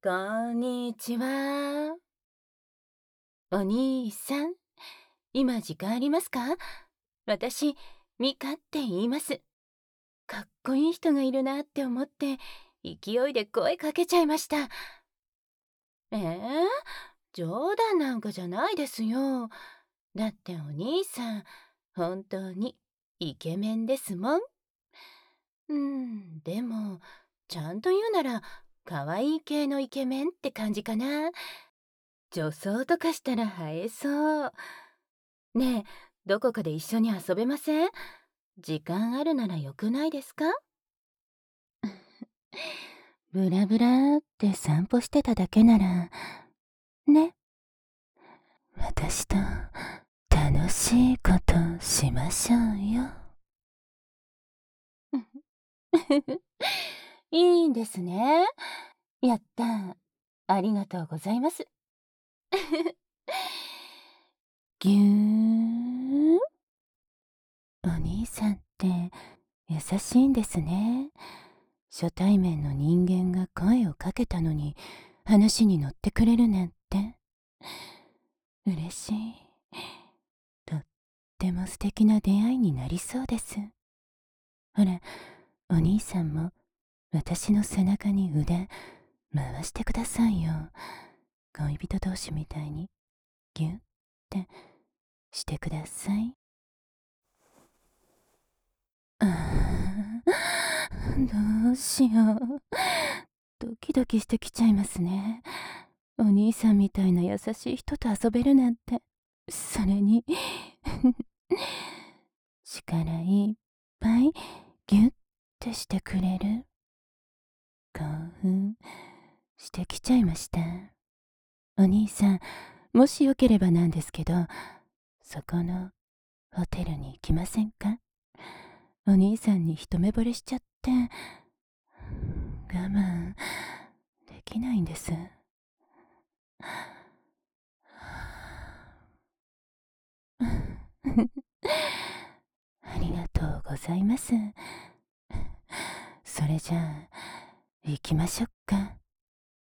こんにちは。お兄さん、今時間ありますか？私、ミカって言います。かっこいい人がいるなって思って、勢いで声かけちゃいました。冗談なんかじゃないですよ。だってお兄さん、本当にイケメンですもん。でも、ちゃんと言うなら、可愛い系のイケメンって感じかな。女装とかしたら映えそう。ねえ、どこかで一緒に遊べません？時間あるならよくないですか？ブラブラって散歩してただけなら、ね、私と楽しいことしましょうよ。いいんですね。やった。ありがとうございます。ぎゅー。お兄さんって優しいんですね。初対面の人間が声をかけたのに話に乗ってくれるなんて嬉しい。とっても素敵な出会いになりそうです。ほら、お兄さんも私の背中に腕回してくださいよ。恋人同士みたいにギュッてしてください。どうしよう。ドキドキしてきちゃいますね。お兄さんみたいな優しい人と遊べるなんて。それに力いっぱいギュッてしてくれる。興奮してきちゃいました。お兄さん、もしよければなんですけど、そこのホテルに行きませんか？お兄さんに一目惚れしちゃって、我慢できないんです。ありがとうございます。それじゃあ、行きましょうか。